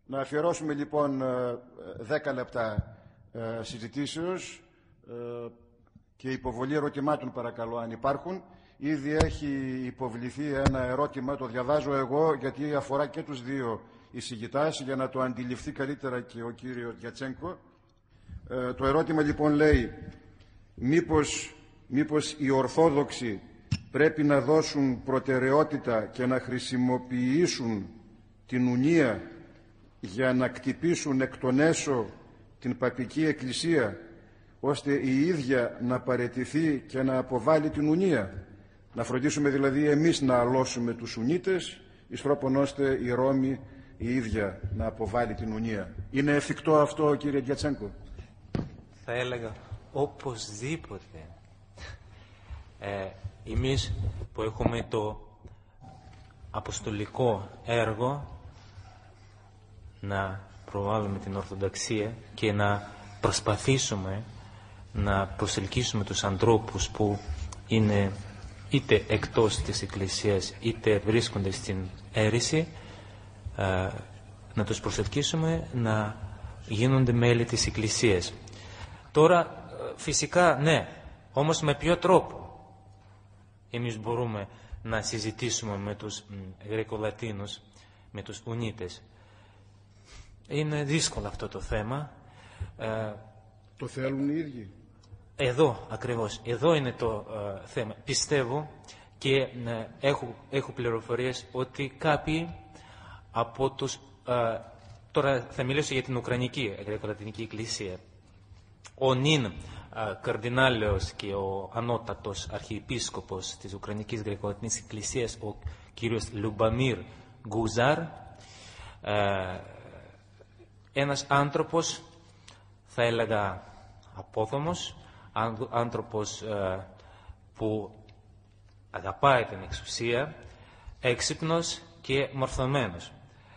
Να αφιερώσουμε λοιπόν 10 λεπτά συζητήσεως και υποβολή ερωτημάτων, παρακαλώ, αν υπάρχουν. Ήδη έχει υποβληθεί ένα ερώτημα, το διαβάζω εγώ γιατί αφορά και τους δύο εισηγητάς, για να το αντιληφθεί καλύτερα και ο κύριος Γιατσένκο. Το ερώτημα λοιπόν λέει: μήπως οι Ορθόδοξοι πρέπει να δώσουν προτεραιότητα και να χρησιμοποιήσουν την ουνία για να κτυπήσουν εκ των έσω την παπική εκκλησία, ώστε η ίδια να παραιτηθεί και να αποβάλει την ουνία? Να φροντίσουμε δηλαδή εμείς να αλώσουμε τους Ουνίτες, εις τρόπον ώστε η Ρώμη η ίδια να αποβάλει την ουνία. Είναι εφικτό αυτό, κύριε Γιατσένκο? Θα έλεγα οπωσδήποτε. Εμείς που έχουμε το αποστολικό έργο να προβάλλουμε την Ορθοδοξία και να προσπαθήσουμε να προσελκύσουμε τους ανθρώπους που είναι είτε εκτός της Εκκλησίας είτε βρίσκονται στην αίρεση, να τους προσελκύσουμε να γίνονται μέλη της Εκκλησίας. Τώρα φυσικά ναι, όμως με ποιο τρόπο εμείς μπορούμε να συζητήσουμε με τους Γρεκολατίνους, με τους Ουνίτες? Είναι δύσκολο αυτό το θέμα. Το θέλουν οι ίδιοι? Εδώ ακριβώς, εδώ είναι το θέμα. Πιστεύω και έχω πληροφορίες ότι κάποιοι από τους... τώρα θα μιλήσω για την Ουκρανική Γρεκολατινική Εκκλησία. Ο νυν καρδινάλεος και ο ανώτατος αρχιεπίσκοπος της Ουκρανικής Γρεκολατινικής Εκκλησίας, ο κύριος Λουμπαμίρ Γκουζάρ, ένας άνθρωπος, θα έλεγα απόδομος, άνθρωπος που αγαπάει την εξουσία, έξυπνος και μορφωμένος.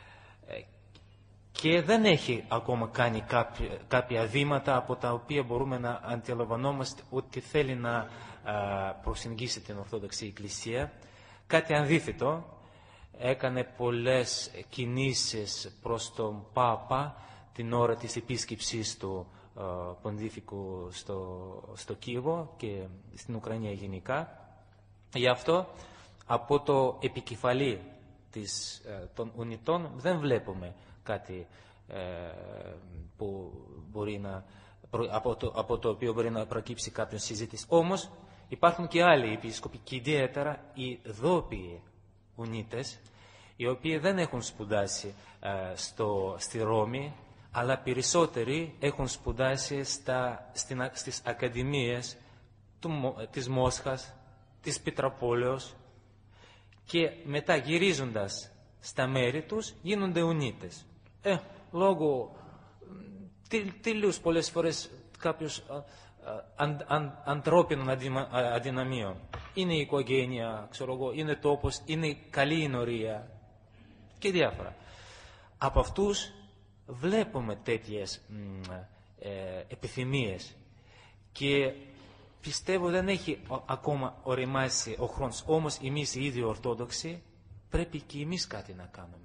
Και δεν έχει ακόμα κάνει κάποια βήματα από τα οποία μπορούμε να αντιλαμβανόμαστε ότι θέλει να προσεγγίσει την Ορθόδοξη Εκκλησία. Κάτι αντίθετο, έκανε πολλές κινήσεις προς τον Πάπα την ώρα της επίσκεψής του Πονδίφικου στο Κίεβο και στην Ουκρανία γενικά. Γι' αυτό από το επικεφαλή των Ουνιτών δεν βλέπουμε κάτι που μπορεί από το οποίο μπορεί να προκύψει κάποια συζήτηση. Όμως υπάρχουν και άλλοι επίσκοποι, και ιδιαίτερα οι δόπιοι Ουνίτες, οι οποίοι δεν έχουν σπουδάσει στη Ρώμη, αλλά περισσότεροι έχουν σπουδάσει στις ακαδημίες της Μόσχας, της Πετροπόλεως, και μετά γυρίζοντας στα μέρη τους γίνονται Ουνίτες. Λόγω τελείως πολλές φορές κάποιους ανθρώπινων αδυναμίων. Είναι η οικογένεια, ξέρω εγώ, είναι τόπος, είναι καλή η νορία και διάφορα. Από αυτούς βλέπουμε τέτοιες επιθυμίες και πιστεύω δεν έχει ακόμα οριμάσει ο χρόνος. Όμως εμείς οι ίδιοι Ορθόδοξοι πρέπει και εμείς κάτι να κάνουμε.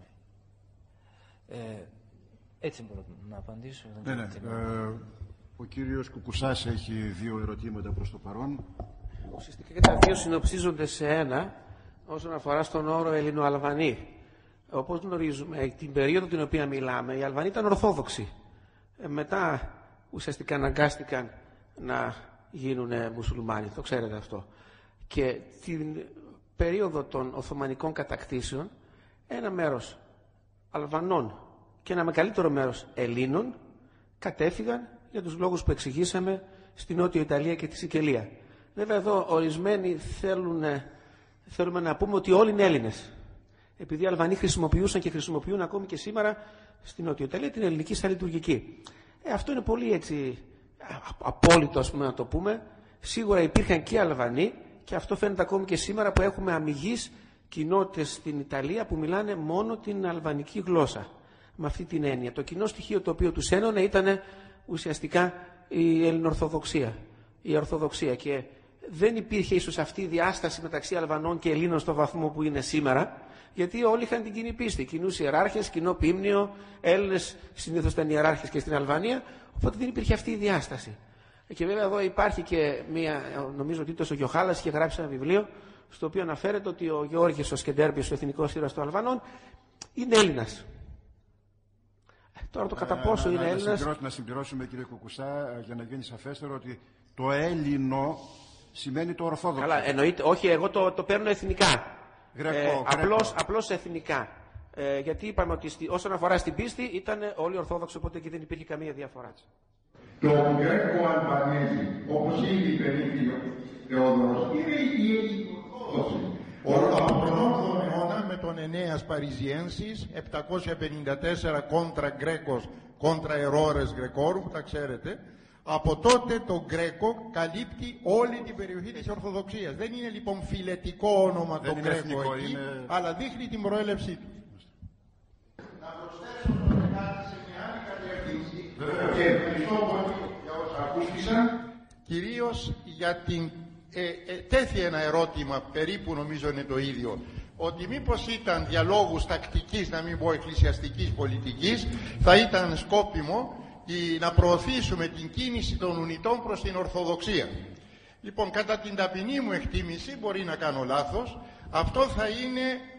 Έτσι μπορώ να απαντήσω. Ναι. Ο κύριος Κουκουσάς έχει δύο ερωτήματα προς το παρόν. Ουσιαστικά και τα δύο συνοψίζονται σε ένα όσον αφορά στον όρο Ελληνοαλβανοί. Όπως γνωρίζουμε, την περίοδο την οποία μιλάμε, οι Αλβανοί ήταν Ορθόδοξοι. Μετά ουσιαστικά αναγκάστηκαν να γίνουν μουσουλμάνοι, το ξέρετε αυτό. Και την περίοδο των Οθωμανικών κατακτήσεων, ένα μέρος Αλβανών και ένα μεγαλύτερο μέρος Ελλήνων κατέφυγαν για τους λόγους που εξηγήσαμε στη Νότιο Ιταλία και τη Σικελία. Βέβαια εδώ ορισμένοι θέλουμε να πούμε ότι όλοι είναι Έλληνες. Επειδή οι Αλβανοί χρησιμοποιούσαν και χρησιμοποιούν ακόμη και σήμερα στη Νότιο Ιταλία την ελληνική σαν λειτουργική. Αυτό είναι πολύ έτσι απόλυτο, ας πούμε, να το πούμε. Σίγουρα υπήρχαν και Αλβανοί και αυτό φαίνεται ακόμη και σήμερα που έχουμε αμιγείς κοινότητες στην Ιταλία που μιλάνε μόνο την αλβανική γλώσσα. Με αυτή την έννοια. Το κοινό στοιχείο το οποίο τους ένωνε ήταν ουσιαστικά η Ελληνορθοδοξία. Η Ορθοδοξία. Και δεν υπήρχε ίσως αυτή η διάσταση μεταξύ Αλβανών και Ελλήνων στο βαθμό που είναι σήμερα. Γιατί όλοι είχαν την κοινή πίστη. Κοινούς ιεράρχες, κοινό ποίμνιο, Έλληνες συνήθως ήταν ιεράρχες και στην Αλβανία, οπότε δεν υπήρχε αυτή η διάσταση. Και βέβαια εδώ υπάρχει και μία, νομίζω ότι ο Γιοχάλας είχε γράψει ένα βιβλίο, στο οποίο αναφέρεται ότι ο Γεώργιος ο Σκεντέρμπιος, ο εθνικός ήρωας των Αλβανών, είναι Έλληνας. Τώρα το κατά πόσο είναι Έλληνας. Να συμπληρώσουμε, κύριε Κουκουσά, για να γίνει σαφέστερο ότι το Έλληνο σημαίνει το Ορθόδοξο. Καλά, εννοείται, όχι, εγώ το παίρνω εθνικά. Γρεκό. Απλώς εθνικά. Γιατί είπαμε ότι όσον αφορά στην πίστη ήταν όλοι Ορθόδοξοι, οπότε εκεί δεν υπήρχε καμία διαφορά. Το Γκρέκο Αλβανέζι, όπως ήδη υπερήφθη ο Θεόδωρος, είναι η Ορθόδοξη. Από τον 8ο αιώνα με τον Ενέας Παριζιένσης, 754 κόντρα Γκρέκος, κόντρα Ερώρες Γκρεκόρου, τα ξέρετε. Από τότε το Γκρέκο καλύπτει όλη την περιοχή της Ορθοδοξίας. Δεν είναι λοιπόν φιλετικό όνομα το Γκρέκο εκεί, αλλά δείχνει την προέλευσή του. Να προσθέσω κάτι σε μια άλλη κατεύθυνση και ευχαριστώ πολύ για όσα ακούστησαν. Κυρίως για την... τέθη ένα ερώτημα, περίπου νομίζω είναι το ίδιο, ότι μήπως ήταν διαλόγους τακτικής, να μην πω εκκλησιαστικής πολιτικής, θα ήταν σκόπιμο να προωθήσουμε την κίνηση των Ουνιτών προς την Ορθοδοξία. Λοιπόν, κατά την ταπεινή μου εκτίμηση, μπορεί να κάνω λάθος, αυτό θα είναι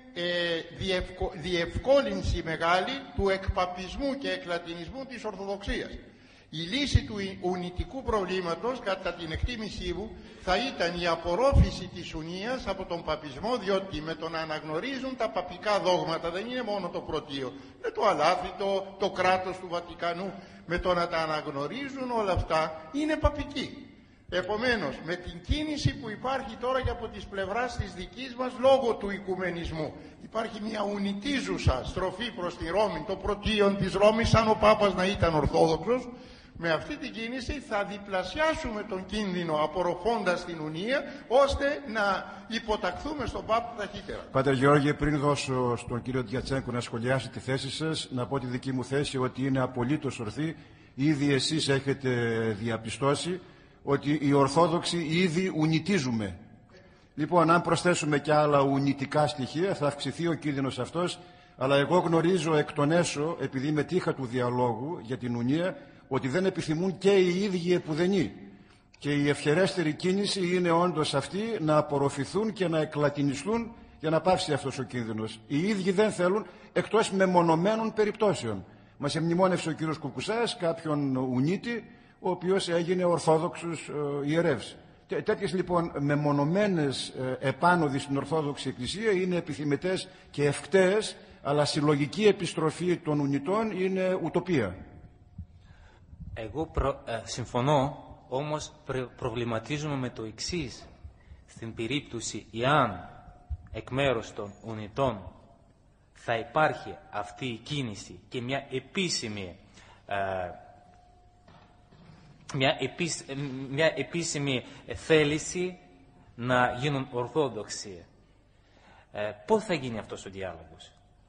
διευκόλυνση μεγάλη του εκπαπισμού και εκλατινισμού της Ορθοδοξίας. Η λύση του ουνητικού προβλήματος, κατά την εκτίμησή μου, θα ήταν η απορρόφηση της Ουνίας από τον παπισμό, διότι με το να αναγνωρίζουν τα παπικά δόγματα, δεν είναι μόνο το πρωτείο, είναι το αλάθητο, το κράτος του Βατικανού, με το να τα αναγνωρίζουν όλα αυτά, είναι παπικοί. Επομένως, με την κίνηση που υπάρχει τώρα και από τις πλευράς της δικής μας, λόγω του οικουμενισμού, υπάρχει μια ουνητίζουσα στροφή προς τη Ρώμη, το πρωτείον της Ρώμης, σαν ο Πάπας να ήταν Ορθόδοξος. Με αυτή την κίνηση θα διπλασιάσουμε τον κίνδυνο απορροφώντας την Ουνία, ώστε να υποταχθούμε στον Πάπα ταχύτερα. Πάτερ Γεώργιε, πριν δώσω στον κύριο Τιατσένκο να σχολιάσει τη θέση σας, να πω τη δική μου θέση ότι είναι απολύτως ορθή. Ήδη εσείς έχετε διαπιστώσει ότι οι Ορθόδοξοι ήδη ουνητίζουμε. Λοιπόν, αν προσθέσουμε και άλλα ουνητικά στοιχεία, θα αυξηθεί ο κίνδυνος αυτός, αλλά εγώ γνωρίζω εκ των έσω, επειδή μετήχα του διαλόγου για την Ουνία, ότι δεν επιθυμούν και οι ίδιοι επουδενή. Και η ευχερέστερη κίνηση είναι όντως αυτή, να απορροφηθούν και να εκλατινιστούν για να πάψει αυτός ο κίνδυνος. Οι ίδιοι δεν θέλουν, εκτός μεμονωμένων περιπτώσεων. Μας εμνημόνευσε ο κύριος Κουκουσάς κάποιον Ουνίτη, ο οποίος έγινε Ορθόδοξος ιερεύς. Τέτοιες λοιπόν μεμονωμένες επάνωδοι στην Ορθόδοξη Εκκλησία είναι επιθυμητές και ευκταίες, αλλά συλλογική επιστροφή των Ουνιτών είναι ουτοπία. Εγώ συμφωνώ, όμως προβληματίζουμε με το εξής. Στην περίπτωση, εάν εκ μέρους των Ουνιτών θα υπάρχει αυτή η κίνηση και μια επίσημη θέληση να γίνουν Ορθόδοξοι, πώς θα γίνει αυτός ο διάλογος?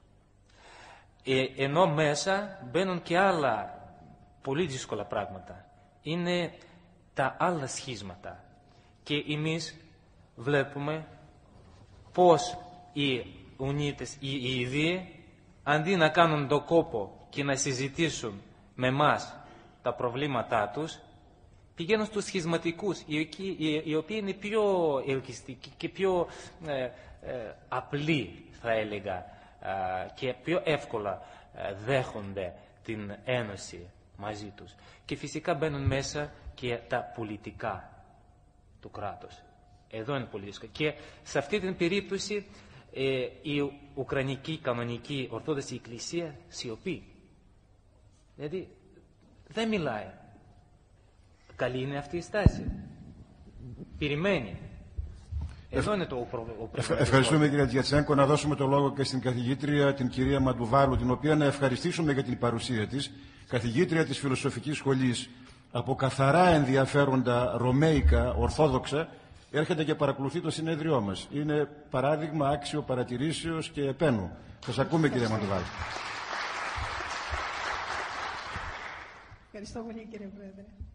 Ενώ μέσα μπαίνουν και άλλα πολύ δύσκολα πράγματα. Είναι τα άλλα σχίσματα. Και εμείς βλέπουμε πώς οι Ουνίτες, οι ίδιοι, αντί να κάνουν τον κόπο και να συζητήσουν με εμάς τα προβλήματά τους, πηγαίνουν στους σχισματικούς, οι οποίοι είναι πιο ελκυστικοί και πιο απλοί, θα έλεγα, και πιο εύκολα δέχονται την ένωση μαζί τους. Και φυσικά μπαίνουν μέσα και τα πολιτικά του κράτους. Εδώ είναι πολύ δύσκολο. Και σε αυτή την περίπτωση η Ουκρανική κανονική Ορθόδοξη Εκκλησία σιωπεί. Δηλαδή δεν μιλάει. Καλή είναι αυτή η στάση. Περιμένει. Εδώ είναι το πρόβλημα. Ευχαριστούμε κύριε Τιατσένκο. Να δώσουμε το λόγο και στην καθηγήτρια την κυρία Μαντουβάλου, την οποία να ευχαριστήσουμε για την παρουσία της. Καθηγήτρια της Φιλοσοφικής Σχολής, από καθαρά ενδιαφέροντα ρωμαϊκά, ορθόδοξα, έρχεται και παρακολουθεί το συνέδριό μας. Είναι παράδειγμα άξιο παρατηρήσεως και επένου. Σας ακούμε κυρία Μαντουβάλου. Ευχαριστώ πολύ κύριε Πρόεδρε.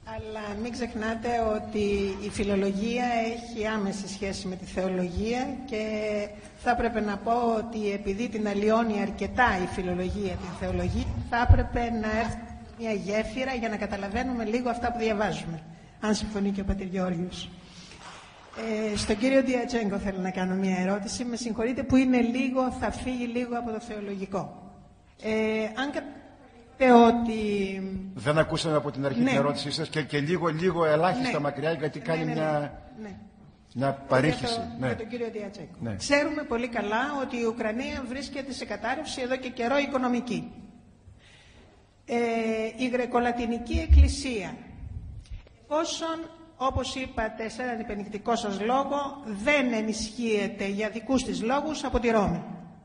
Αλλά μην ξεχνάτε ότι η φιλολογία έχει άμεση σχέση με τη θεολογία και θα έπρεπε να πω ότι επειδή την αλλοιώνει αρκετά η φιλολογία την θεολογία, θα έπρεπε να έρθει μια γέφυρα για να καταλαβαίνουμε λίγο αυτά που διαβάζουμε, αν συμφωνεί και ο πατήρ Γεώργιος. Στον κύριο Διατσέγκο θέλω να κάνω μια ερώτηση. Με συγχωρείτε που είναι λίγο, θα φύγει λίγο από το θεολογικό. Αν ότι... Δεν ακούσαμε από την αρχή την ερώτησή σας και λίγο ελάχιστα μακριά, γιατί κάνει μια παρήχηση. Για τον κύριο Διατσέγκο. Ξέρουμε πολύ καλά ότι η Ουκρανία βρίσκεται σε κατάρρευση εδώ και καιρό οικονομική. Η Γρεκολατινική Εκκλησία, εφόσον, όπως είπατε σε έναν υπενικτικό σας λόγο, δεν ενισχύεται για δικούς της λόγους από τη Ρώμη.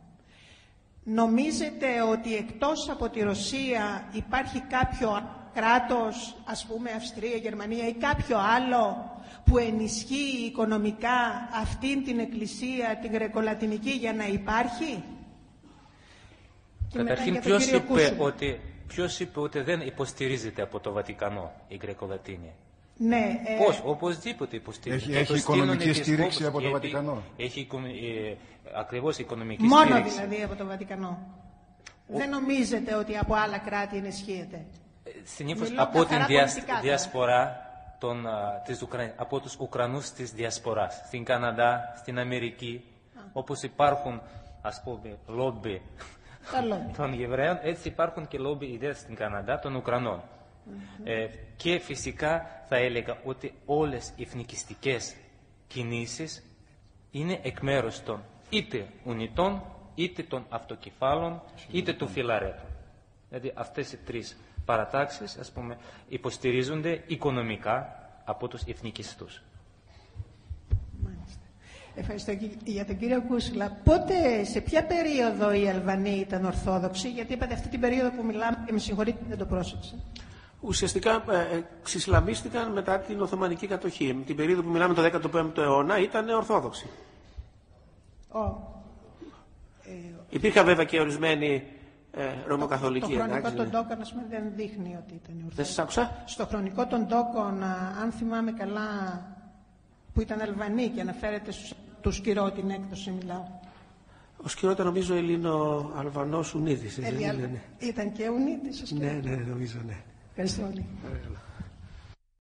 Νομίζετε ότι εκτός από τη Ρωσία υπάρχει κάποιο κράτος, ας πούμε Αυστρία, Γερμανία ή κάποιο άλλο που ενισχύει οικονομικά αυτήν την εκκλησία, την Γρεκολατινική, για να υπάρχει? Καταρχήν, ποιος είπε ότι δεν υποστηρίζεται από το Βατικανό η Γρεκολατίνη? Ναι, πώς, οπωσδήποτε υποστηρίζεται. Έχει οικονομική στήριξη από το Βατικανό. Έχει ακριβώς οικονομική μόνο στήριξη. Μόνο δηλαδή από το Βατικανό. Δεν νομίζετε ότι από άλλα κράτη ενισχύεται? Συνήθως από την διασπορά από τους Ουκρανούς της διασποράς. Στην Καναδά, στην Αμερική, όπως υπάρχουν, ας πούμε, λόμπι των Εβραίων, έτσι υπάρχουν και λόμπι ιδέες στην Καναδά των Ουκρανών. Και φυσικά θα έλεγα ότι όλες οι εθνικιστικές κινήσεις είναι εκ μέρους των είτε Ουνιτών, είτε των Αυτοκεφάλων, είτε του Φιλαρέτου. Δηλαδή αυτές οι τρεις παρατάξεις, ας πούμε, υποστηρίζονται οικονομικά από τους εθνικιστούς. Μάλιστα. Ευχαριστώ για τον κύριο Κούσουλα. Πότε, σε ποια περίοδο οι Αλβανοί ήταν Ορθόδοξοι? Γιατί είπατε αυτή την περίοδο που μιλάμε, και με συγχωρείτε δεν το πρόσεξα. Ουσιαστικά ξυσλαμίστηκαν μετά την Οθωμανική κατοχή. Την περίοδο που μιλάμε, το 15ο αιώνα, ήταν Ορθόδοξοι. Υπήρχαν βέβαια και ορισμένοι Ρωμοκαθολικοί. Το χρονικό των τόκων, ας πούμε, δεν δείχνει ότι ήταν Ορθόδοξοι. Δεν σας άκουσα. Στο χρονικό των τόκων, αν θυμάμαι καλά, που ήταν Αλβανοί και αναφέρεται του Σκυρό την έκδοση μιλάω. Ο Σκυρό ήταν νομίζω Ελληνο-Αλβανός Ουνίδης. Ήταν και Ουνίδης ο Σκυρό. Ναι, νομίζω, ναι. Ευχαριστώ πολύ.